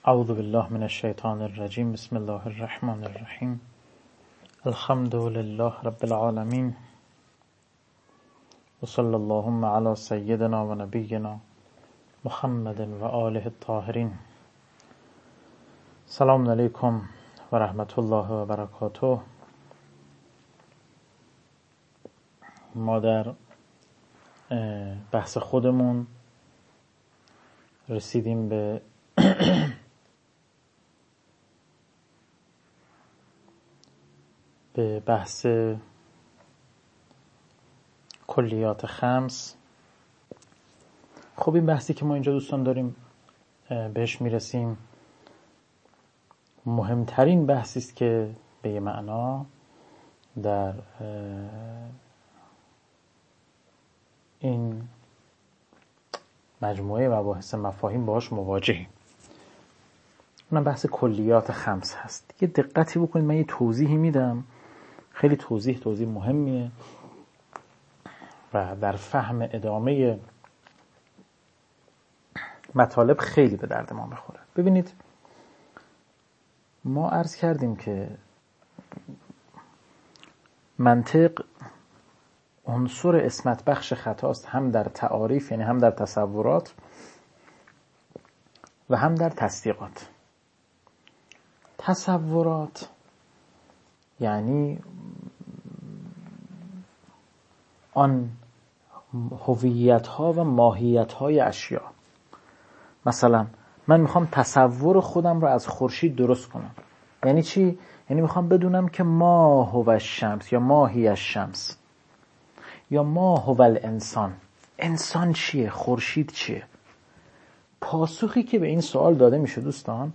اعوذ بالله من الشیطان الرجیم. بسم الله الرحمن الرحیم. الحمد لله رب العالمین و صلی اللهم علی سیدنا و نبینا محمد و آله الطاهرین. سلام علیکم و رحمت الله و برکاته. ما در بحث خودمون رسیدیم به بحث کلیات خمس. خب این بحثی که ما اینجا دوستان داریم بهش میرسیم مهمترین بحثی است که به یه معنا در این مجموعه مباحث مفاهیم باهاش مواجهیم. اونم بحث کلیات خمس هست. یه دقتی بکنید، من یه توضیحی میدم، خیلی توضیح مهمیه و در فهم ادامه مطالب خیلی به درد ما میخوره. ببینید، ما عرض کردیم که منطق عنصر اسمت بخش خطاست، هم در تعاریف یعنی هم در تصورات و هم در تصدیقات. تصورات یعنی آن هویت ها و ماهیت های اشیا. مثلا من میخوام تصور خودم رو از خورشید درست کنم. یعنی چی؟ یعنی میخوام بدونم که ما هو الشمس یا ما هی الشمس یا ما هو الانسان. انسان چیه؟ خورشید چیه؟ پاسخی که به این سوال داده میشه دوستان،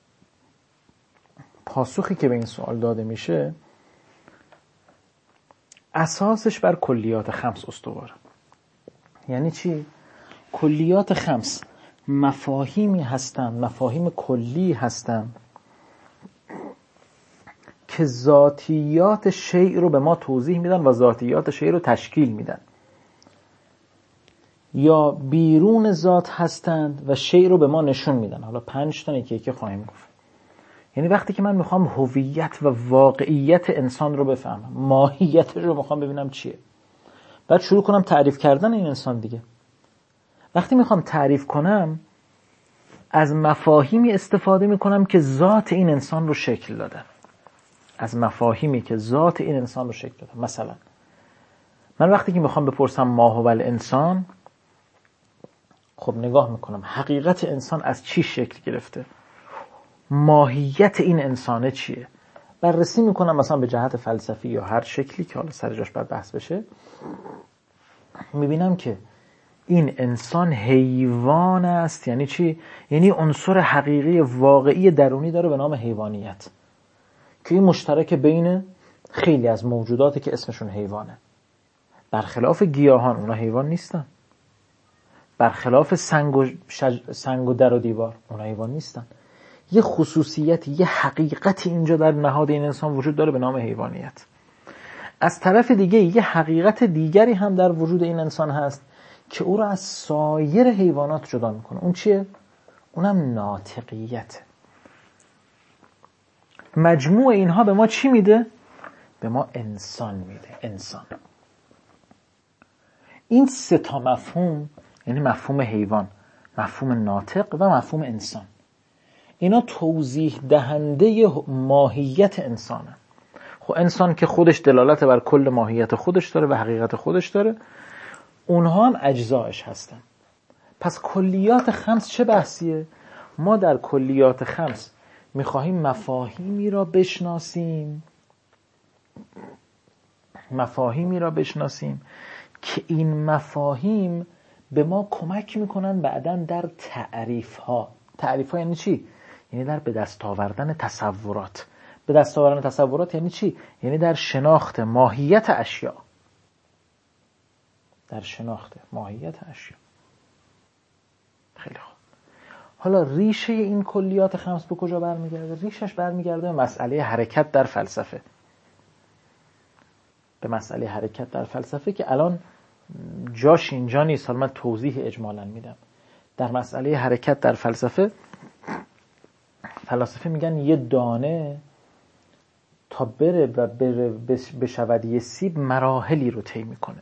اساسش بر کلیات خمس استواره. یعنی چی؟ کلیات خمس مفاهیمی هستند، مفاهیم کلی هستند که ذاتیات شیء رو به ما توضیح میدن و ذاتیات شیء رو تشکیل میدن، یا بیرون ذات هستند و شیء رو به ما نشون میدن. حالا 5 تا یکی خواهیم گفت. یعنی وقتی که من میخوام هویت و واقعیت انسان رو بفهمم، ماهیتش رو میخوام ببینم چیه، بعد شروع کنم تعریف کردن این انسان دیگه. وقتی میخوام تعریف کنم از مفاهیمی استفاده میکنم که ذات این انسان رو شکل دادن. مثلا من وقتی که میخوام بپرسم ما هو الانسان، خب نگاه میکنم حقیقت انسان از چی شکل گرفته، ماهیت این انسانه چیه، بررسی میکنم مثلا به جهت فلسفی یا هر شکلی که حالا سر جاش باید بحث بشه. میبینم که این انسان حیوان است. یعنی چی؟ یعنی عنصر حقیقی واقعی درونی داره به نام حیوانیت که این مشترک بین خیلی از موجوداتی که اسمشون حیوانه. برخلاف گیاهان، اونا حیوان نیستن. برخلاف سنگ و در و دیوار، اونا حیوان نیستن. یه خصوصیت، یه حقیقتی اینجا در نهاد این انسان وجود داره به نام حیوانیت. از طرف دیگه یه حقیقت دیگری هم در وجود این انسان هست که او را از سایر حیوانات جدا میکنه. اون چیه؟ اونم ناطقیت. مجموع اینها به ما چی میده؟ به ما انسان میده. انسان. این 3 تا مفهوم، یعنی مفهوم حیوان، مفهوم ناطق و مفهوم انسان، اینا توضیح دهنده ماهیت انسانه. خب انسان که خودش دلالت بر کل ماهیت خودش داره و حقیقت خودش داره، اونها هم اجزایش هستن. پس کلیات خمس چه بحثیه؟ ما در کلیات خمس میخواهیم مفاهیمی را بشناسیم که این مفاهیم به ما کمک میکنن بعداً در تعریف ها یعنی چی؟ یعنی در به دست آوردن تصورات. به دست آوردن تصورات یعنی چی؟ یعنی در شناخت ماهیت اشیا. خیلی خوب. حالا ریشه این کلیات خمس به کجا برمیگرده؟ ریشش برمیگرده به مسئله حرکت در فلسفه. که الان جاش اینجا نیست، حالا من توضیح اجمالاً میدم. در مسئله حرکت در فلسفه فلاسفه میگن یه دانه تا بره بشود یه سیب مراحلی رو طی میکنه.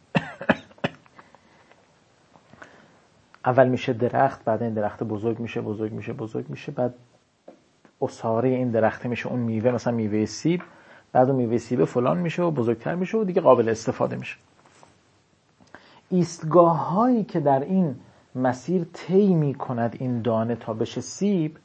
اول میشه درخت، بعد این درخت بزرگ میشه، بعد عصاره این درخت میشه اون میوه، مثلا میوه سیب، بعد اون میوه سیب فلان میشه و بزرگتر میشه و دیگه قابل استفاده میشه. ایستگاه هایی که در این مسیر طی میکند این دانه تا بشه سیب،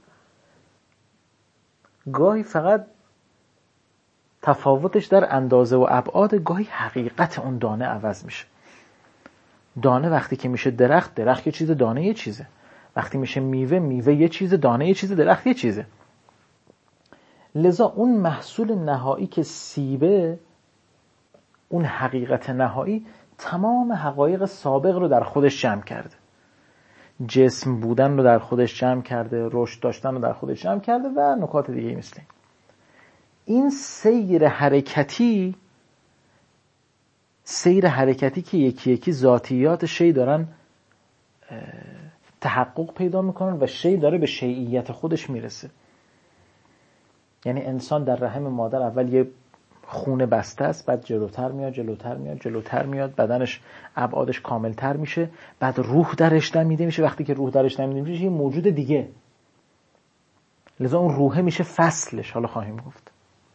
گاهی فقط تفاوتش در اندازه و ابعاد، گاهی حقیقت اون دانه عوض میشه. دانه وقتی که میشه درخت یه چیزه، دانه یه چیزه. وقتی میشه میوه یه چیزه، دانه یه چیزه، درخت یه چیزه. لذا اون محصول نهایی که سیبه، اون حقیقت نهایی تمام حقایق سابق رو در خودش جمع کرده. جسم بودن رو در خودش جمع کرده، رشد داشتن رو در خودش جمع کرده و نکات دیگه مثل این سیر حرکتی که یکی یکی ذاتیات شی دارن تحقق پیدا میکنن و شی داره به شیعیت خودش میرسه. یعنی انسان در رحم مادر اول یه خونه بسته است، بعد جلوتر میاد، بدنش ابعادش کاملتر میشه، بعد روح درش دمیده میشه. وقتی که روح درش دمیده میشه یه موجود دیگه، لذا اون روحه میشه فصلش. حالا خواهیم گفت.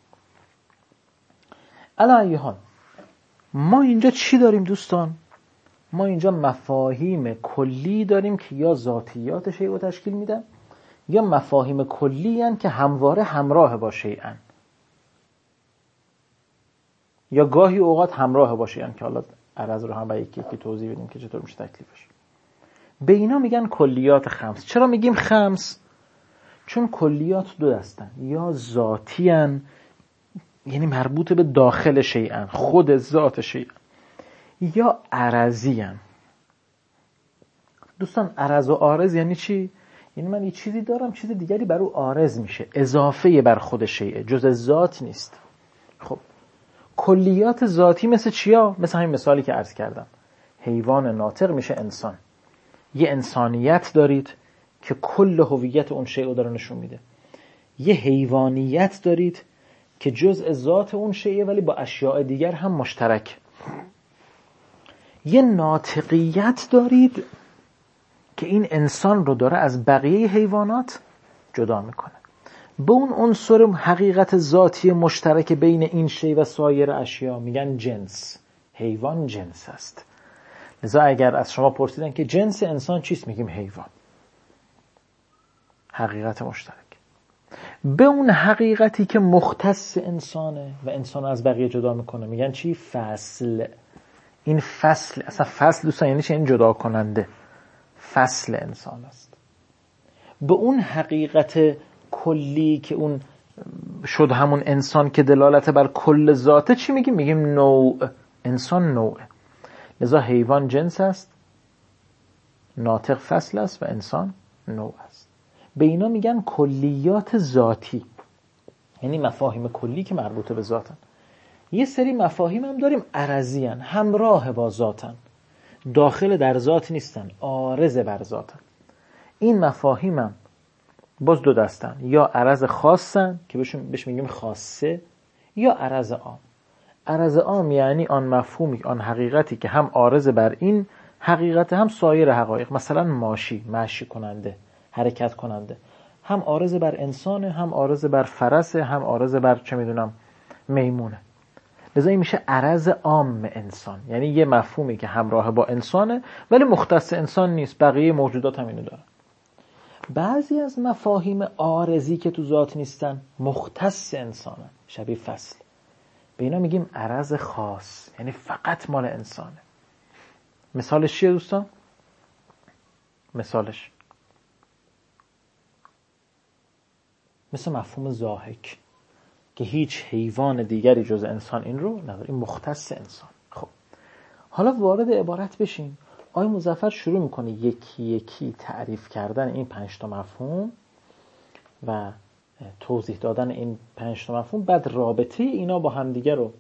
علی ای حال ما اینجا چی داریم دوستان؟ ما اینجا مفاهیم کلی داریم که یا ذاتیات شیء رو تشکیل میدن یا مفاهیم کلی هستند که همواره همراه با شیئن، یا گاهی اوقات همراه با شیئن که حالا عرض رو هم با یکی توضیح بدیم که چطور میشه تکلیفش. به اینا میگن کلیات خمس. چرا میگیم خمس؟ چون کلیات دو دستن، یا ذاتی هن، یعنی مربوط به داخل شیئن، خود ذات شیئن، یا عرضی هن. دوستان عرض و عارض یعنی چی؟ یعنی من یه چیزی دارم، چیز دیگری بر او عارض میشه، اضافه بر خود شیئه، جز ذات نیست. خب کلیات ذاتی مثل چیا؟ مثل همین مثالی که عرض کردم، حیوان ناطق میشه انسان. یه انسانیت دارید که کل هویت اون شیء رو داره نشون میده. یه حیوانیت دارید که جزء ذات اون شیء ولی با اشیاء دیگر هم مشترک. یه ناطقیت دارید که این انسان رو داره از بقیه حیوانات جدا میکنه. به اون عنصر حقیقت ذاتی مشترک بین این شیء و سایر اشیا میگن جنس. حیوان جنس است. لذا اگر از شما پرسیدن که جنس انسان چیست، میگیم حیوان. حقیقت مشترک. به اون حقیقتی که مختص انسانه و انسان از بقیه جدا میکنه میگن چی؟ فصل. این فصل، اصلا فصل دوستان یعنی چی؟ این جدا کننده. فصل انسان است. به اون حقیقت کلی که اون شد همون انسان که دلالت بر کل ذاته چی میگیم؟ میگیم نوع. انسان نوعه. لذا حیوان جنس است، ناطق فصل است و انسان نوع است. به اینا میگن کلیات ذاتی، یعنی مفاهیم کلی که مربوط به ذاتن. یه سری مفاهیم هم داریم عرضی هن، همراه با ذاتن، داخل در ذات نیستن، عارض بر ذاتن. این مفاهیم هم باز دو دستن، یا عرض خاصن که بهش میگیم خاصه، یا عرض عام. عرض عام یعنی آن مفهومی، آن حقیقتی که هم عارض بر این حقیقت هم سایر حقایق. مثلا ماشی کننده، حرکت کننده، هم عارض بر انسانه، هم عارض بر فرسه، هم عارض بر چه میدونم میمونه. لذا این میشه عرض عام انسان، یعنی یه مفهومی که همراه با انسانه ولی مختص انسان نیست، بقیه موجودات هم اینو دارن. بعضی از مفاهیم عارضی که تو ذات نیستن مختص انسانن، شبیه فصل. به اینا میگیم عرض خاص، یعنی فقط مال انسانه. مثالش چیه دوستان؟ مثالش مثل مفهوم ضاحک که هیچ حیوان دیگری جز انسان این رو نداره، این مختص انسان. خب حالا وارد عبارت بشیم. آقای مظفر شروع میکنه یکی یکی تعریف کردن این 5 تا مفهوم و توضیح دادن این 5 تا مفهوم. بعد رابطه اینا با هم دیگه رو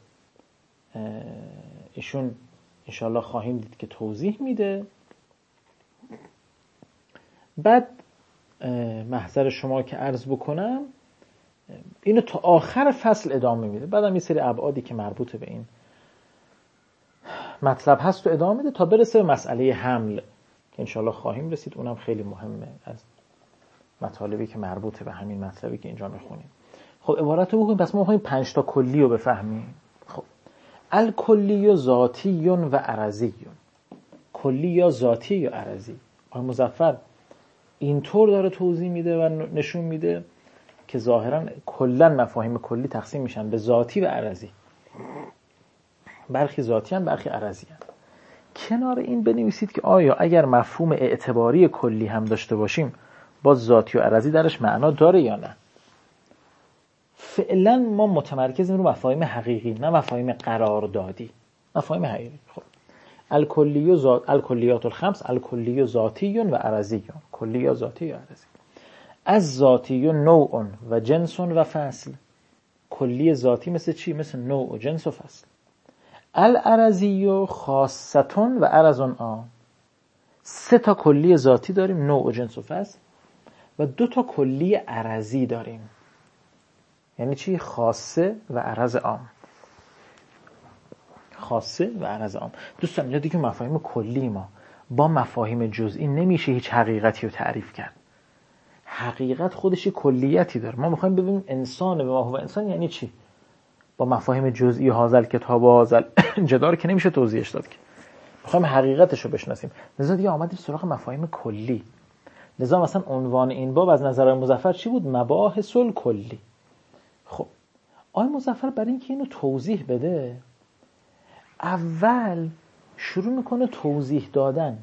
ایشون انشالله خواهیم دید که توضیح میده. بعد محضر شما که عرض بکنم اینو تا آخر فصل ادامه میده. بعدم یه سری ابعادی که مربوط به این مطلب هست و ادامه میده تا برسه به مسئله حمل که انشالله خواهیم رسید. اونم خیلی مهمه از مطالبی که مربوطه به همین مطلبی که اینجا میخونیم. خب عبارت رو بخونیم. پس ما میخوایم 5 تا کلی رو بفهمیم. خب الکلی ذاتی و عرضی. کلی یا ذاتی یا عرضی. آقای مظفر اینطور داره توضیح میده و نشون میده که ظاهرا کلا مفاهیم کلی تقسیم میشن به ذاتی و عرضی. برخی ذاتی هم برخی عرضی هم. کنار این بنویسید که آیا اگر مفهوم اعتباری کلی هم داشته باشیم باز ذاتی و عرضی درش معنا داره یا نه. فعلا ما متمرکزیم رو مفاهیم حقیقی نه مفاهیم قراردادی. مفاهیم حقیقی. خب الکلیات الخمس الکلی ذاتی و عرضی. کلی یا ذاتی یا عرضی. از ذاتی نوع و جنس و فصل. کلی ذاتی مثل چی؟ مثل نوع و جنس و فصل. العرضی خاصتون و عرض عام. 3 تا کلی ذاتی داریم، نوع و جنس و فصل، و 2 تا کلی عرضی داریم. یعنی چی؟ خاصه و عرض عام. خاصه و عرض عام. دوستان اینجا دیگه مفاهیم کلی ما با مفاهیم جزئی نمیشه هیچ حقیقتی رو تعریف کرد. حقیقت خودش کلیتی داره. ما میخوایم ببینیم انسان به ما هو انسان یعنی چی. با مفاهیم جزئی هازل کتاب و هازل جدار که نمیشه توضیحش داد که. میخوایم حقیقتش رو بشناسیم. لذا دیگه آمدیم سراغ مفاهیم کلی. لذا مثلا عنوان این باب از نظر مظفر چی بود؟ مباحث الکلی. خب آقای مظفر برای اینکه اینو توضیح بده اول شروع میکنه توضیح دادن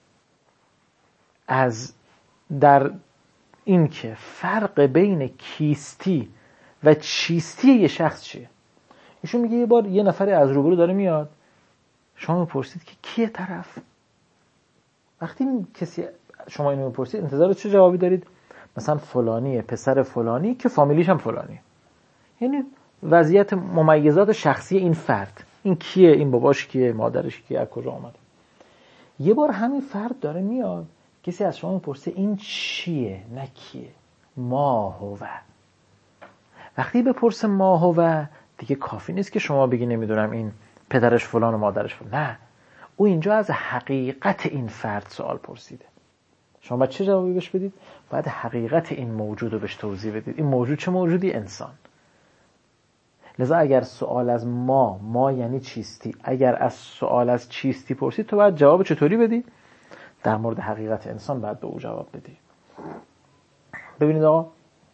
از در این که فرق بین کیستی و چیستی یه شخص چیه. ایشون میگه یه بار یه نفر از روبرو داره میاد، شما میپرسید که کیه طرف. وقتی کسی شما اینو میپرسید انتظار چه جوابی دارید؟ مثلا فلانیه، پسر فلانی که فامیلیش هم فلانیه. یعنی وضعیت ممیزات شخصی این فرد، این کیه، این باباش کیه، مادرش کیه، از کجا آمده. یه بار همین فرد داره میاد، کسی از شما میپرسه این چیه، نه کیه. ما هو. وقتی بپرسه ما هو دیگه کافی نیست که شما بگی نمیدونم این پدرش فلان و مادرش فلان. نه، او اینجا از حقیقت این فرد سوال پرسیده. شما باید چه جوابی بهش بدید؟ باید حقیقت این موجود رو بهش توضیح بدید. این موجود چه موجودی؟ انسان. لذا اگر سوال از ما یعنی چیستی، اگر از سوال از چیستی پرسید تو باید جواب چطوری بدی؟ در مورد حقیقت انسان باید به او جواب بدی. ببینید آقا،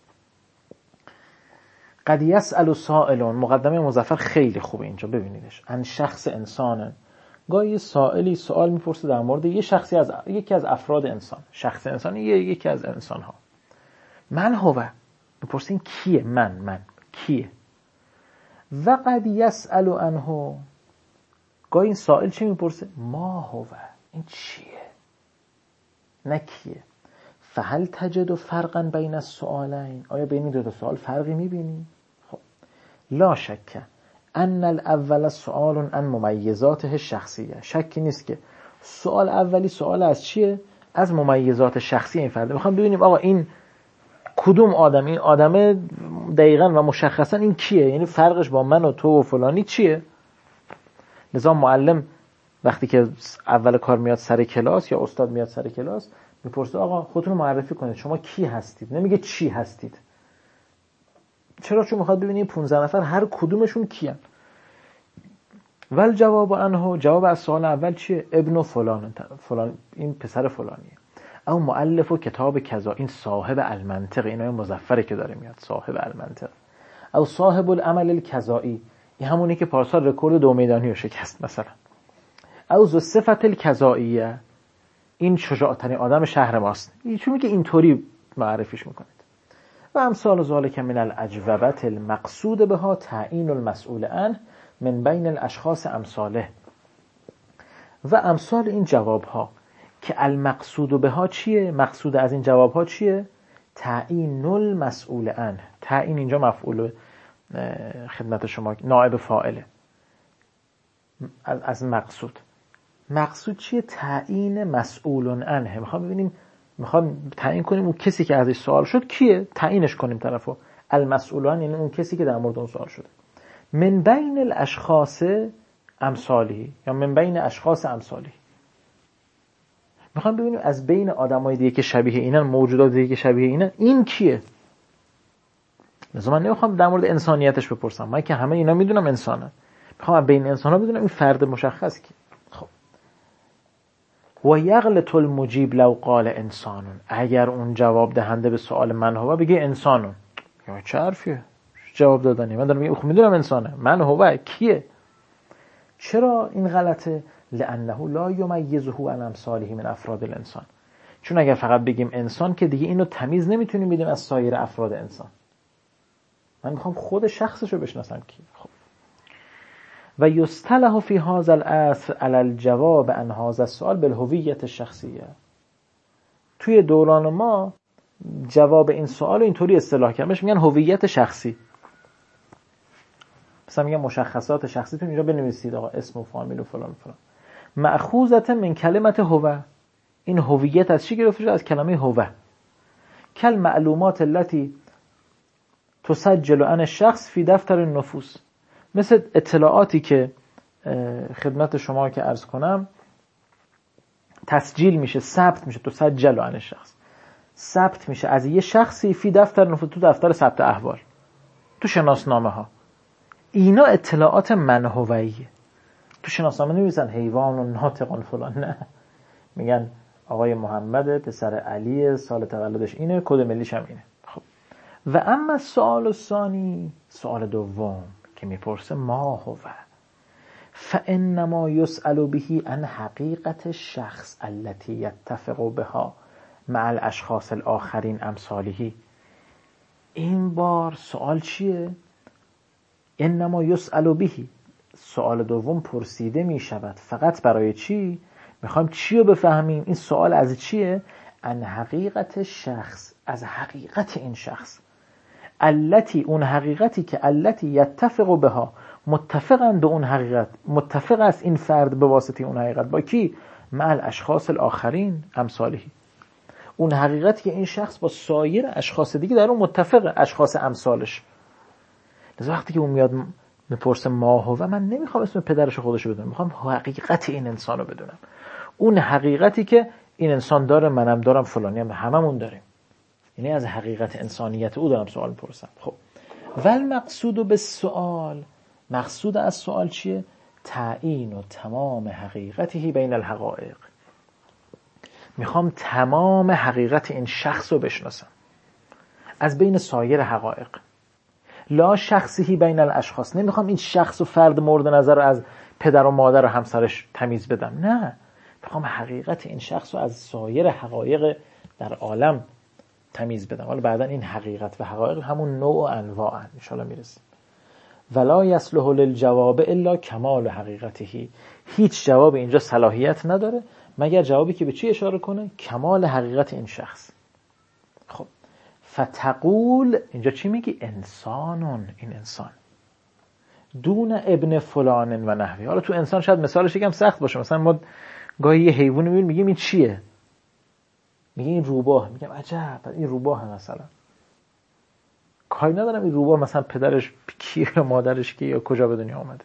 قد یسأل سائل، مقدمه مظفر خیلی خوبه اینجا ببینیدش. ان شخص انسانه، گاهی یه سائلی سوال میپرسه در مورد یه شخصی از یکی از افراد انسان. شخص انسان یکی از انسان ها. من هو، بپرسین کیه؟ من کیه؟ و قد یسأل عنه، گاهی این سائل چی میپرسه؟ ما هو، این چیه نه کیه. فهل تجد فرقا بین السؤالین، آیا بین این دو تا سوال فرقی میبینی؟ خب لا شک ان الاول سؤال عن ممیزاته الشخصیه، شکی نیست که سوال اولی سوال از چیه؟ از ممیزات شخصی این فرد. میخوام ببینیم آقا این کدوم آدم، این آدم دقیقاً و مشخصاً این کیه، یعنی فرقش با من و تو و فلانی چیه. لذا معلم وقتی که اول کار میاد سر کلاس یا استاد میاد سر کلاس میپرسه آقا خودتون رو معرفی کنید، شما کی هستید، نمیگه چی هستید. چرا؟ چون میخواد ببینید 15 نفر هر کدومشون کیان. ول جواب عنه، جواب از سوال اول چیه؟ ابن فلان، این پسر فلانیه. او مؤلف و کتاب کذا، این صاحب المنطق، اینای مظفره که داره میاد، صاحب المنطق. او صاحب العمل الکذایی، این همونی که پارسال رکورد 2 میدانی رو شکست مثلا. او ذو صفت الکذاییه، این شجاع‌ترین آدم شهر ماست. چون میگه اینطوری معرفیش میکنید. و امثال ذالک من الاجوبه المقصود بها تعیین المسئول عنه من بین الاشخاص امثاله. و امثال این جواب ها که المقصود بها چیه؟ مقصود از این جواب ها چیه؟ تعیین المسئول عنه. تعیین اینجا مفعول خدمت شما نائب فاعله از مقصود. مقصود چیه؟ تعیین مسئول عنه. میخوام ببینیم، میخوام تعیین کنیم اون کسی که ازش سوال شد کیه، تعیینش کنیم طرفو. المسئولان یعنی اون کسی که در مورد اون سوال شده. من بین الاشخاص امثالی یا من بین اشخاص امثالی. میخوام ببینیم از بین آدمای دیگه که شبیه اینن، موجودات دیگه که شبیه اینن، این کیه؟ مثلا من نمیخوام در مورد انسانیتش بپرسم، من که همه اینا میدونم انسانه، میخوام بین انسان‌ها بدونم این فرد مشخص کی. خب و یغلط المجیب لو قال انسان، اگر اون جواب دهنده به سوال من هو بگه انسانون، یا چه حرفیه جواب دادنی؟ من دارم میگم میدونم انسانه، من هو کیه؟ چرا این غلطه؟ لانه لا یمیزه عن امثاله من افراد الانسان، چون اگر فقط بگیم انسان که دیگه اینو تمیز نمیتونیم بدیم از سایر افراد انسان. من میخوام خود شخصشو بشناسم کی. خب و یصطلح فی هذا الاصل علی الجواب عن هذا السؤال بالهویت الشخصیه. توی دوران ما جواب این سوال اینطوری اصطلاح کردن، بهش میگن هویت شخصی. مثلا میگن مشخصات شخصیتون اینجا بنویسید، آقا اسم و فامیل و فلان فلان. مأخوذة من کلمه هو. این هویت از چی گرفته شده؟ از کلمه هو. کل معلومات التي تسجل عن الشخص فی دفتر النفوس، مثل اطلاعاتی که خدمت شما که عرض کنم تسجیل میشه، ثبت میشه، تسجل عن الشخص، ثبت میشه از یه شخصی فی دفتر نفوس، تو دفتر ثبت احوال، تو شناسنامه ها. اینا اطلاعات منهویه. تو شناسنامه نمی‌نویسن حیوان و ناطقان فلان، نه، میگن آقای محمد پسر علی، سال تولدش اینه، کد ملیش هم اینه. خب و اما سوال الثانی، سوال دوم که میپرسه ما هو، فانما يسأل به عن حقیقت الشخص التي يتفق بها مع الاشخاص الاخرین امثاله. این بار سوال چیه؟ انما يسأل به، سوال دوم پرسیده می شود فقط برای چی؟ میخوایم چی رو بفهمیم؟ این سوال از چیه؟ عن حقیقت شخص، از حقیقت این شخص، التی، اون حقیقتی که التی یتفق بها، متفقن به اون حقیقت، متفق است این فرد به واسطه اون حقیقت با کی؟ مع الاشخاص الاخرین امثاله، اون حقیقتی که این شخص با سایر اشخاص دیگه در اون متفقه، اشخاص امثالش. لذا وقتی که اون میاد میپرسه ما هو، من نمیخوام اسم پدرش خودشو بدونم، میخوام حقیقت این انسانو بدونم، اون حقیقتی که این انسان داره، منم دارم، فلانی هم، هممون داریم. یعنی از حقیقت انسانیت او دارم سوال میپرسم. خب ول مقصود به سوال، مقصود از سوال چیه؟ تعیین و تمام حقیقتی بین الحقایق. میخوام تمام حقیقت این شخص رو بشناسم از بین سایر حقایق. لا شخصی بین الاشخاص، نمیخوام این شخص و فرد مورد نظر رو از پدر و مادر و همسرش تمیز بدم، نه، میخوام حقیقت این شخص رو از سایر حقایق در عالم تمیز بدم. حالا بعدا این حقیقت و حقایق همون نوع و انواع ان شاء الله میرسیم. ولا یصلح للجواب الا کمال حقیقته، هیچ جواب اینجا صلاحیت نداره مگر جوابی که به چی اشاره کنه؟ کمال حقیقت این شخص. خب فتقول، اینجا چی میگی؟ انسانون، این انسان، دون ابن فلان و نحوی. حالا تو انسان شاید مثالش یکم سخت باشه، مثلا ما گاهی یه حیوانی میبینیم میگیم این چیه؟ میگه این روباه، میگم عجب این روباه مثلا، کاری ندارم این روباه مثلا پدرش کیه یا مادرش کیه یا کجا به دنیا آمده.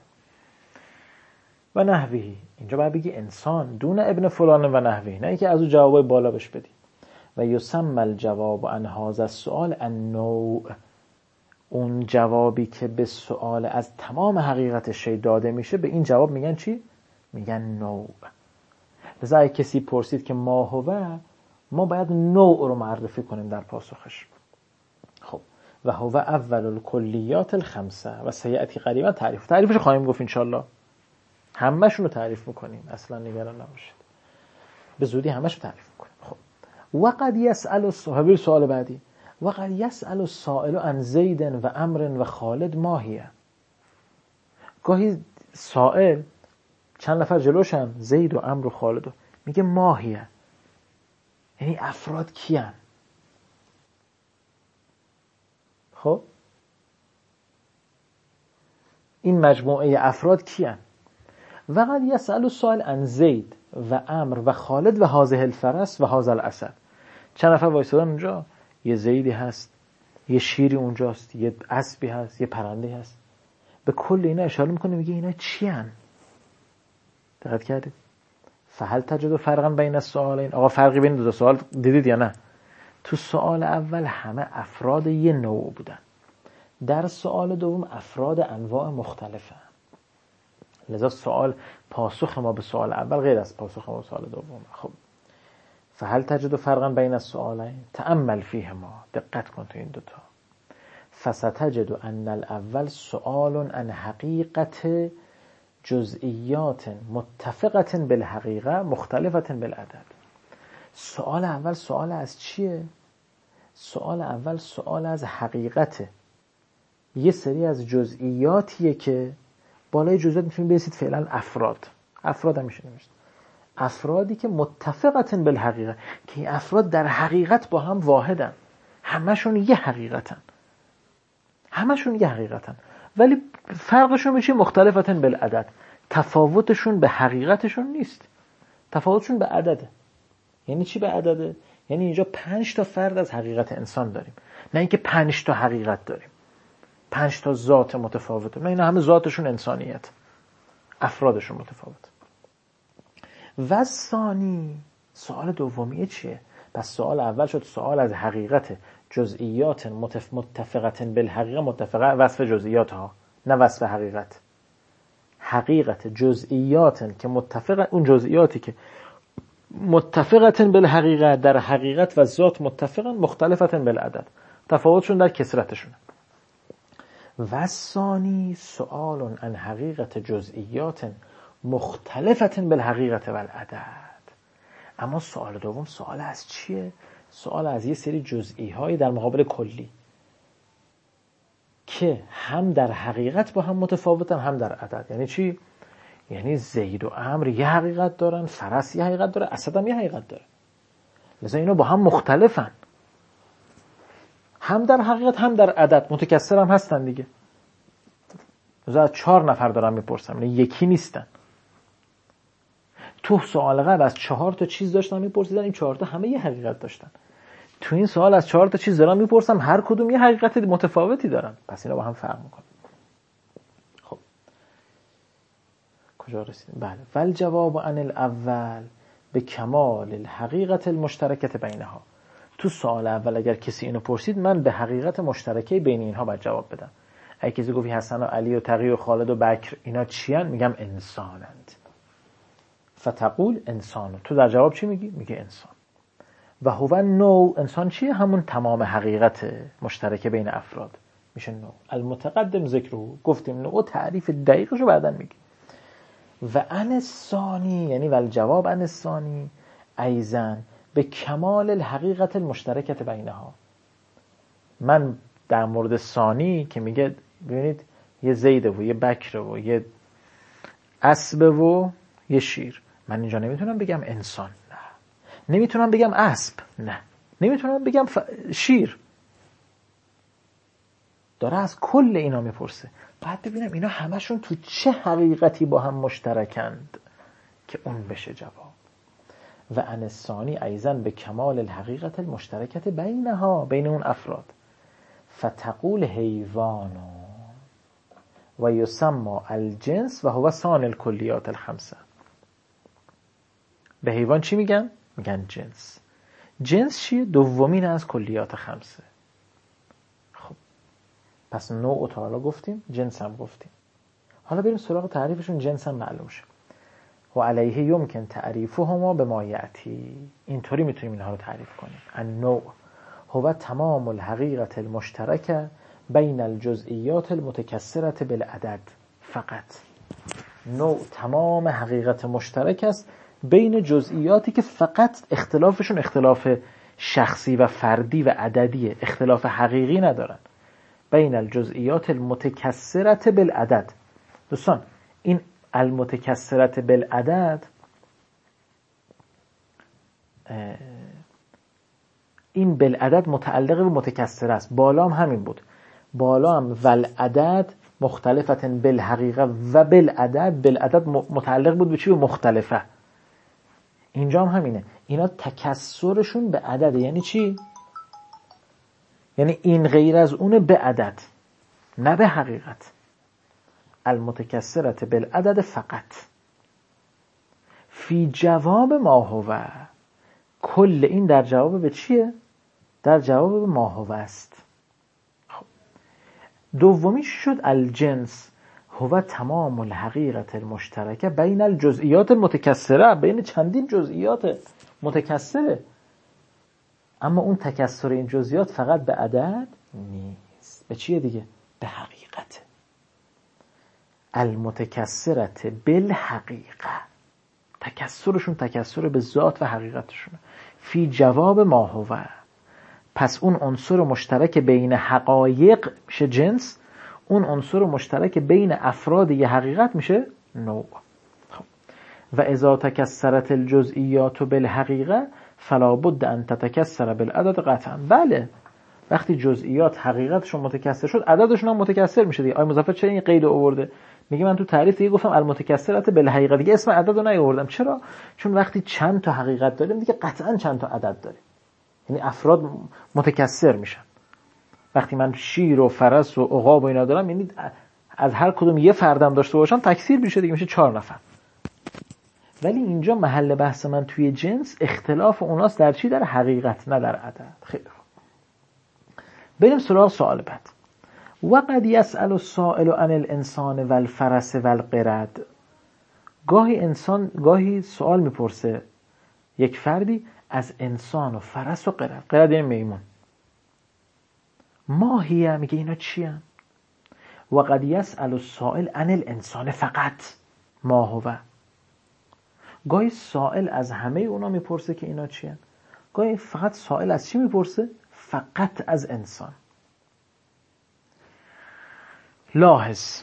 و نحوی، اینجا باید بگی انسان دون ابن فلان و نحوی، نه اینکه از اون جوابای بالا بهش بدی. و یسمى الجواب عن هذا السؤال النوع، اون جوابی که به سؤال از تمام حقیقت شی داده میشه به این جواب میگن چی؟ میگن نوع. لذا اگه کسی پرسید که ما هو، ما باید نوع رو معرفی کنیم در پاسخش. خب و هو اول الکلیات الخمسه و سیأتی قریبا تعریفش خواهیم گفت انشالله، همه‌شون رو تعریف میکنیم، اصلا نگران نباشید، به زودی همه‌شو تعریف میکنیم. خب وقد يسأل السائل، سوال بعدی، وقد يسأل السائل عن زید و عمر و خالد ما هي. گاهی سائل چند نفر جلوشن، زید و عمرو و خالد، میگه ما هي، یعنی افراد کیان؟ خب این مجموعه افراد کیان؟ وقد يسأل السائل عن زید و عمرو و خالد و هذه الفرس و هذا الاسد. چند نفر وایسادن اونجا، یه زیدی هست، یه شیری اونجاست، یه اسبی هست، یه پرنده هست. به کل اینا اشاره میکنه، میگه اینا چی هن؟ دقت کردید؟ فهل تجد فرقا بین السؤالین. آقا فرقی بین دو تا سوال دیدید یا نه؟ تو سوال اول همه افراد یه نوع بودن، در سوال دوم افراد انواع مختلفه. لذا پاسخ ما به سوال اول غیر از پاسخ ما به سوال دوم. خب فهل تجد فرقا بین السؤالین، تأمل فیهما، دقت کن تو این دوتا. فستجد ان الاول سؤال عن حقیقت جزئیات متفقه بالحقیقه مختلفه بالعدد. سوال اول سوال از چیه؟ سوال اول سوال از حقیقته، یه سری از جزئیاتیه که بالای جزئیات میتونید برسید فعلا افراد هم میشه نوشت، افرادی که متفقتن بالحقیقه، که این افراد در حقیقت با هم واحدن، همشون یه حقیقتن، ولی فرقشون به چی؟ مختلفتن بالعدد. تفاوتشون به حقیقتشون نیست، تفاوتشون به عدده. یعنی چی به عدده؟ یعنی اینجا 5 تا فرد از حقیقت انسان داریم، نه اینکه 5 تا حقیقت داریم، 5 تا ذات متفاوته، نه اینا همه ذاتشون انسانیت، افرادشون متفاوت. و ثانی، سوال دومیه چیه؟ پس سوال اول شد سوال از حقیقت جزئیات متفقتن بالحقیقه، متفقه وصف جزئیات ها، نه وصف حقیقت. حقیقت جزئیات که متفق، اون جزئیاتی که متفقتن بالحقیقه، در حقیقت و ذات متفقن، مختلفتن بالعدد، تفاوتشون در کثرتشون. و ثانی سؤال عن حقیقت جزئیات مختلفتن بالحقیقت و العدد. اما سوال دوم سوال از چیه؟ سوال از یه سری جزئی هایی در مقابل کلی که هم در حقیقت با هم متفاوتن، هم در عدد. یعنی چی؟ یعنی زید و عمرو یه حقیقت دارن، فرس یه حقیقت داره، اسد هم یه حقیقت داره، لذا اینا با هم مختلفن، هم در حقیقت هم در عدد، متکثر هم هستن دیگه. لذا 4 نفر دارن میپرسم، یعنی یکی نیستن. تو سوال قبل از 4 تا چیز داشتن میپرسیدن، این 4 تا همه یه حقیقت داشتن. تو این سوال از 4 تا چیز دارن میپرسم، هر کدوم یه حقیقت متفاوتی دارن، پس اینا با هم فرق میکنن. خب کجا رسیدیم؟ بله. والجواب عن الاول به کمال الحقیقت المشترکت بینها. تو سوال اول اگر کسی اینو پرسید، من به حقیقت مشترکه بین اینها باید جواب بدم. اگه کسی گفت حسن و علی و تقی و خالد و بکر اینا چی ان؟ میگم انسانند. فتقول انسان. تو در جواب چی میگی؟ میگه انسان. و هو نوع، انسان چیه؟ همون تمام حقیقت مشترک بین افراد میشه نوع. المتقدم ذکره، گفتیم نوع تعریف دقیقشو بعداً میگی. و عن الثانی، یعنی والجواب عن الثانی ایضاً به کمال الحقیقت المشترکت بینها. من در مورد ثانی که میگه ببینید یه زیده و یه بکره و یه اسبه و یه شیر، من اینجا نمیتونم بگم انسان، نه. نمیتونم بگم اسب، نه. نمیتونم بگم شیر. داره از کل اینا میپرسه. باید ببینم اینا همشون تو چه حقیقتی با هم مشترکند که اون بشه جواب. و عن الثانی ایضاً به کمال الحقیقت المشترکت بینها، بین اون افراد. فتقول حیوان و یسمى الجنس و هو ثانی الکلیات الخمسه. به حیوان چی میگن؟ میگن جنس. جنس چیه؟ دومین از کلیات خمسه. خب پس نوع تا حالا گفتیم، جنس هم گفتیم. حالا بریم سراغ تعریفشون. جنس هم معلوم شد. و علیه یمکن تعریفهما به ما یأتی. اینطوری میتونیم اینها رو تعریف کنیم. النوع هو تمام الحقیقت المشترکه بین الجزئیات المتکثرة بالعدد فقط. نوع تمام حقیقت مشترک است بین جزئیاتی که فقط اختلافشون اختلاف شخصی و فردی و عددیه، اختلاف حقیقی ندارن. بین الجزئیات المتکثرة بالعدد. دوستان این المتکثرة بالعدد، این بالعدد متعلق به متکثر است. بالا هم همین بود. بالا هم والعدد مختلفة بالحقیقه و بالعدد. بالعدد متعلق بود به چی؟ به مختلفه. اینجا هم همینه. اینا تکثرشون به عدده. یعنی چی؟ یعنی این غیر از اون به عدد نه به حقیقت. المتکثرة بالعدد فقط. فی جواب ما هو، کل این در جواب به چیه؟ در جواب به ما هو است. خب. دومیش شد الجنس هو تمام الحقیقت المشترکه بین الجزئیات المتکثره، بین چندین جزئیات متکثره، اما اون تکثر این جزئیات فقط به عدد نیست. به چیه دیگه؟ به حقیقت. المتکثرت بالحقیقه، تکثرشون تکثر به ذات و حقیقتشونه. فی جواب ما هو، پس اون عنصر مشترک بین حقایق میشه جنس، اون عنصر مشترک بین افراد یه حقیقت میشه نوع. خب. و اذا تکثرت الجزئیات بالحقیقه فلا بد ان تتکثر بالعدد قطعا. بله، وقتی جزئیات حقیقتشون متکثر شد عددشون هم متکثر میشه دیگه. آقای مظفر چرا این قید آورده؟ میگه من تو تعریف دیگه گفتم المتکثرات بالحقیقه، دیگه اسم عدد رو نیاوردم. چرا؟ چون وقتی چند تا حقیقت داریم دیگه قطعا چند تا عدد داریم، یعنی افراد متکثر میشن. وقتی من شیر و فرس و عقاب و اینا دارم، یعنی از هر کدوم یه فردم داشته باشم تکثیر میشه دیگه، میشه 4 نفر. ولی اینجا محل بحث من توی جنس اختلاف اوناست در چی؟ در حقیقت، نه در عدد. خیلی خوب، بریم سراغ سوال بعد. وقد يسأل السائل عن الانسان والفرس والقرد. گاهی سوال میپرسه یک فردی از انسان و فرس و قرد. قرد یعنی میمون. ما هی، میگه اینا چی هن؟ وقد يسأل السائل عن الانسان فقط ما هو. گاهی سائل از همه اونا میپرسه که اینا چی هن. گاهی فقط سائل از چی میپرسه؟ فقط از انسان. لاحظ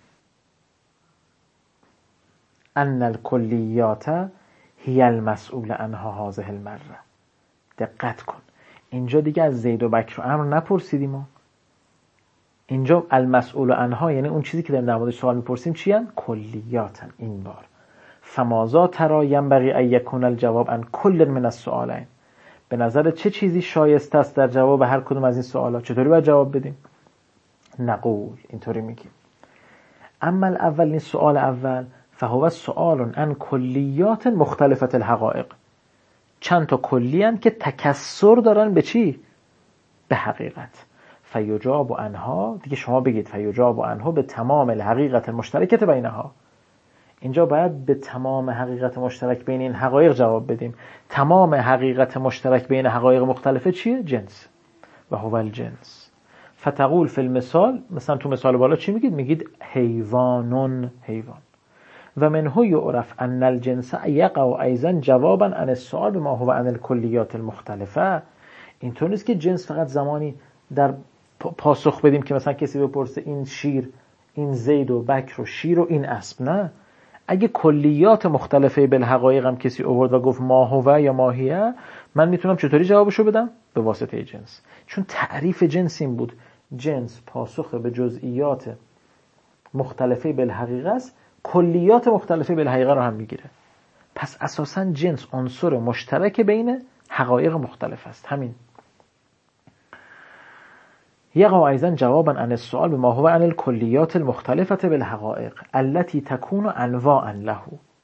ان الکلیات هی المسئول عنها هذه المره. دقت کن، اینجا دیگه از زید و بکر و عمرو نپرسیدیم ما. اینجا المسئول عنها یعنی اون چیزی که در موردش سوال میپرسیم چی هن؟ کلیاتن. این بار فماذا تری ینبغی ان یکون الجواب عن کل من السؤالین. به نظر چه چیزی شایسته است در جواب هر کدوم از این سوالا؟ چطوری باید جواب بدیم؟ نقول، اینطوری میگیم. اما الاول، این سوال اول، فهو سؤال عن کلیات مختلفت الحقائق. چند تا کلی هن که تکثر دارن به چی؟ به حقیقت. فیجاب عنها، دیگه شما بگید فیجاب عنها به تمام الحقیقت المشترکت بینها. اینجا باید به تمام حقیقت مشترک بین این حقایق جواب بدیم. تمام حقیقت مشترک بین حقایق مختلفه چیه؟ جنس. و هو الجنس. فتقول فی المثال، مثلا تو مثال بالا چی میگید؟ میگید حیوانون، حیوان. و منه یعرف ان الجنس یقع ایضا جوابا عن السؤال بما هو عن الکلیات المختلفه. اینطور نیست که جنس فقط زمانی در پاسخ بدیم که مثلا کسی بپرسه این شیر، این زید و بکر و شیر و این اسب. نه، اگه کلیات مختلفه بالحقایق هم کسی آورد و گفت ما هو یا ماهیه، من میتونم چطوری جوابشو بدم؟ به واسطه جنس. چون تعریف جنس این بود، جنس پاسخ به جزئیات مختلفه بالحقیقه است، کلیات مختلفه بالحقیقه رو هم میگیره. پس اساساً جنس عنصر مشترک بین حقایق مختلف است. همین. یقع ایضا جوابا عن السؤال بما هو عن الکلیات المختلفه بالحقائق التي تكون انواعا له.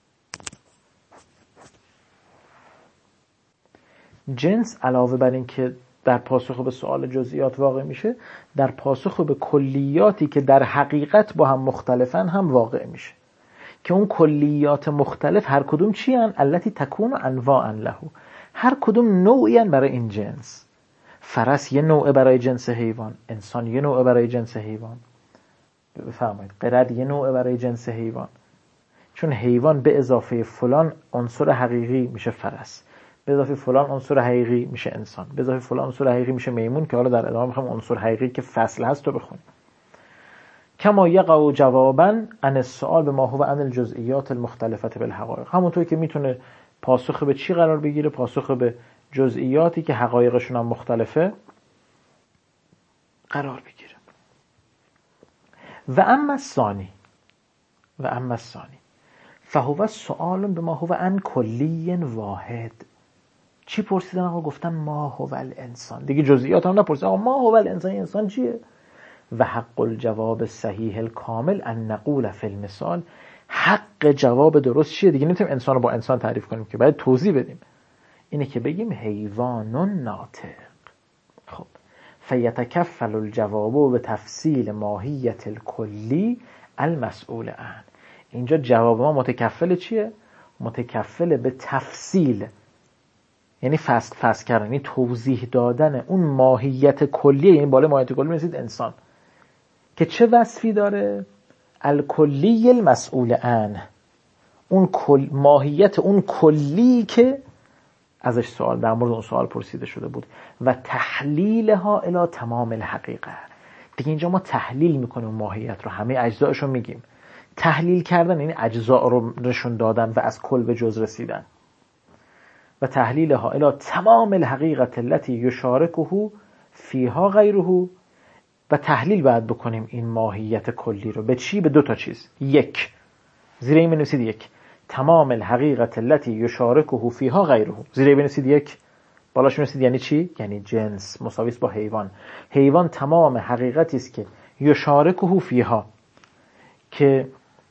جنس علاوه بر این که در پاسخ به سؤال جزئیات واقع میشه، در پاسخ به کلیاتی که در حقیقت با هم مختلفن هم واقع میشه، که اون کلیات مختلف هر کدوم چی هن؟ التي تكون انواعا له. هر کدوم نوعی هن برای این جنس. فرس یه نوع برای جنس حیوان، انسان یه نوع برای جنس حیوان، بفرمایید قرد یه نوع برای جنس حیوان. چون حیوان به اضافه فلان عنصر حقیقی میشه فرس، به اضافه فلان عنصر حقیقی میشه انسان، به اضافه فلان عنصر حقیقی میشه میمون، که حالا در ادامه میخوام عنصر حقیقی که فصل هست رو بخونیم. کما یقع جوابا عن السؤال بما هو عن الجزئیات المختلفه بالحقائق. همونطور که میتونه پاسخ به چی قرار بگیره؟ پاسخ به جزئیاتی که حقایقشون هم مختلفه قرار بگیره. و اما الثانی فهو سؤال بما هو عن کلی واحد. چی پرسیدن؟ آقا گفتن ما هو الانسان. دیگه جزئیات هم نپرسیدن. آقا ما هو الانسان، انسان چیه؟ و حق الجواب صحیح الکامل ان نقول فی المثال، حق جواب درست چیه؟ دیگه نمیتونیم انسان رو با انسان تعریف کنیم که باید توضیح بدیم. اینه که بگیم حیوان ناطق. خب فیتکفل الجواب به تفصیل ماهیت الکلی المسئول عنه. اینجا جواب ما متکفل چیه؟ متکفل به تفصیل، یعنی فصل کردن، یعنی توضیح دادن اون ماهیت کلیه. یعنی بالای ماهیت کلی میرسید انسان که چه وصفی داره؟ الکلی المسئول عنه، اون ماهیت اون کلی که ازش سوال، در مورد اون سوال پرسیده شده بود. و تحلیلها الی تمام الحقیقه. دیگه اینجا ما تحلیل میکنیم ماهیت رو، همه اجزایش رو میگیم. تحلیل کردن یعنی اجزا رو نشون دادن و از کل به جز رسیدن. و تحلیلها الی تمام الحقیقه التي یشارکه فیها غیره. و تحلیل باید بکنیم این ماهیت کلی رو به چی؟ به دو تا چیز. یک، زیر این بنویسید یک، تمام الحقیقت التي یشارکه فیها غیره. زیر این بنویسید یک، بالاش بنویسید یعنی چی؟ یعنی جنس مساوی است با حیوان. حیوان تمام حقیقتی است که یشارکه فیها، که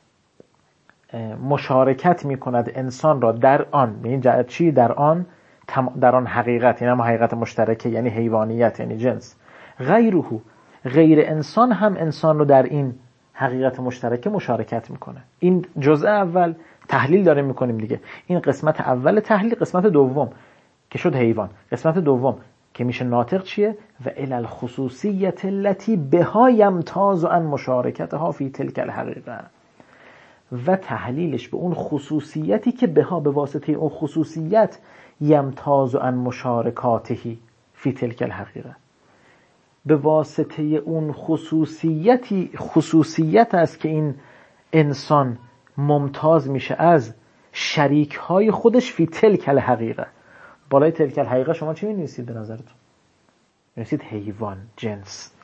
مشارکت میکند انسان را در آن. یعنی چی؟ در آن حقیقت، یعنی هم حقیقت مشترکه، یعنی حیوانیت، یعنی جنس. غیره، غیر انسان هم انسان رو در این حقیقت مشترکه مشارکت میکنه. این جزء اول تحلیل داریم میکنیم دیگه. این قسمت اول تحلیل. قسمت دوم که شد حیوان، قسمت دوم که میشه ناطق چیه؟ و الی الخصوصیت التي بها یمتاز عن مشارکتها فی تلک الحقیقه. و تحلیلش به اون خصوصیتی که بها، به واسطه اون خصوصیت، یمتاز عن مشارکاته فی تلک الحقیقه، به واسطه اون خصوصیت است که این انسان ممتاز میشه از شریک های خودش فی تلک الحقیقه. بالای تلک الحقیقه شما چی می‌نویسید به نظرتون؟ می‌نویسید حیوان، جنس.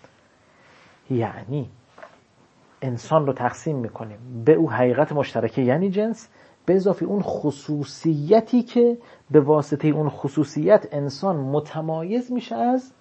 یعنی انسان رو تقسیم میکنیم به اون حقیقت مشترکه یعنی جنس، به اضافه اون خصوصیتی که به واسطه اون خصوصیت انسان متمایز میشه از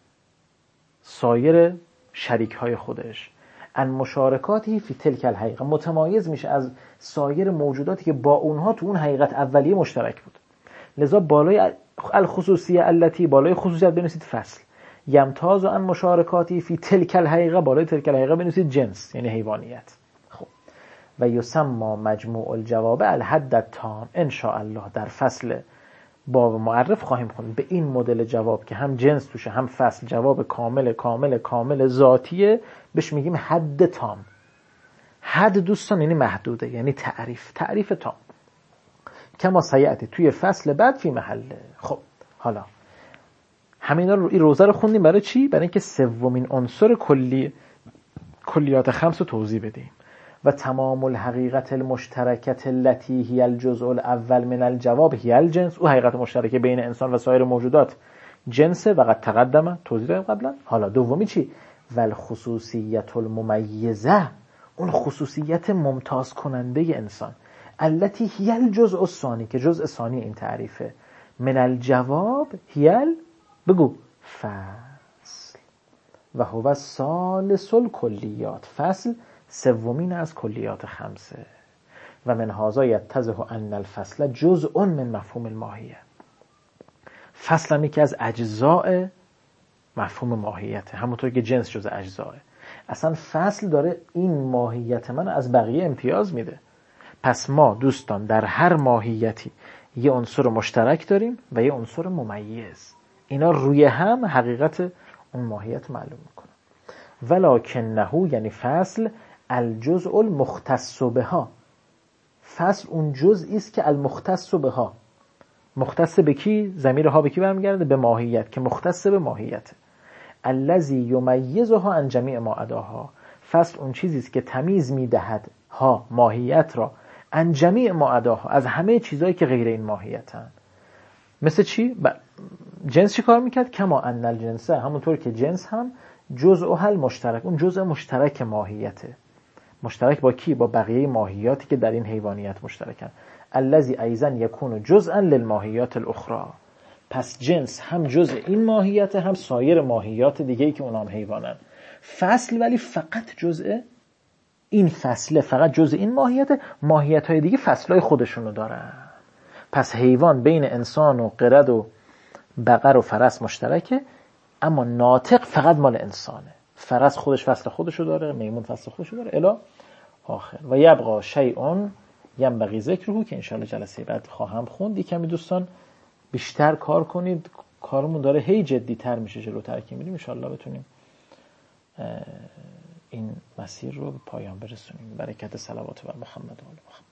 سایر شریک های خودش. ان مشارکاتی فی تلک الحقیقه، متمایز میشه از سایر موجوداتی که با اونها تو اون حقیقت اولیه مشترک بود. لذا بالای الخصوصیه التی، بالای خصوصیت بنویسید فصل. یمتاز عن مشارکاتی فی تلک الحقیقه، بالای تلک الحقیقه بنویسید جنس، یعنی حیوانیت. خب و یسمى مجموع الجواب الحد التام. ان شاء الله در فصل باب معرف خواهیم خوند به این مدل جواب که هم جنس توشه هم فصل، جواب کامل کامل کامل ذاتیه، بهش میگیم حد تام. حد دوستان یعنی محدوده، یعنی تعریف تام. کما سیأتی توی فصل بعد فی محله. خب حالا همینا رو، این روزه رو خوندیم برای چی؟ برای اینکه سومین عنصر کلیات خمس رو توضیح بدیم. و تمام الحقیقت المشترکت التي هی الجزء الاول من الجواب هی الجنس. او حقیقت مشترکه بین انسان و سایر موجودات جنسه و قد تقدمه، توضیح دادیم قبلا. حالا دومی چی؟ والخصوصیت الممیزه، اون خصوصیت ممتاز کننده انسان. التي هی الجزء الثانی، که جزء ثانی این تعریفه. من الجواب هی بگو فصل و هو ثالث الکلیات. فصل سومین از کلیات خمسه. و من هذا یتضح ان الفصل جزء من مفهوم الماهیه. فصل هم یکی از اجزاء مفهوم ماهیته، همونطور که جنس جزء اجزاءه. اصلا فصل داره این ماهیت من از بقیه امتیاز میده. پس ما دوستان در هر ماهیتی یه عنصر مشترک داریم و یه عنصر ممیز. اینا روی هم حقیقت اون ماهیت معلوم میکنه. ولکنه یعنی فصل الجزء المختص بها. فصل اون جزئی است که المختص بها، مختص به کی؟ ضمیر ها به کی برمیگرده؟ به ماهیت، که مختص به ماهیت. الذی یمیزها عن جمیع ما عداها. فصل اون چیزی است که تمیز میدهد ها، ماهیت را، عن جمیع ما عداها، از همه چیزایی که غیر این ماهیتن. مثل چی؟ جنس چی کار میکرد؟ کما ان الجنس، همونطور که جنس هم جزء حل مشترک، اون جزء مشترک ماهیته. مشترک با کی؟ با بقیه ماهیاتی که در این حیوانیت مشترکن. الذی ایضا یکون جزءا للماهیات الاخرى. پس جنس هم جزء این ماهیت، هم سایر ماهیات دیگه‌ای که اونام حیوانن. فصل ولی فقط جزء این فصله، فقط جزء این ماهیت‌های دیگه فصلای خودشونو دارن. پس حیوان بین انسان و قرد و بقر و فرس مشترکه، اما ناطق فقط مال انسانه. فرس خودش فصل خودشو داره، میمون فصل خودشو داره الی آخر. و یبقى شیء ینبغی ذکره که انشالله جلسه بعد خواهم خوند. کمی دوستان بیشتر کار کنید، کارمون داره هی جدی تر میشه، جلوتر که میریم انشالله بتونیم این مسیر رو به پایان برسونیم. برکت صلوات بر محمد و آل محمد.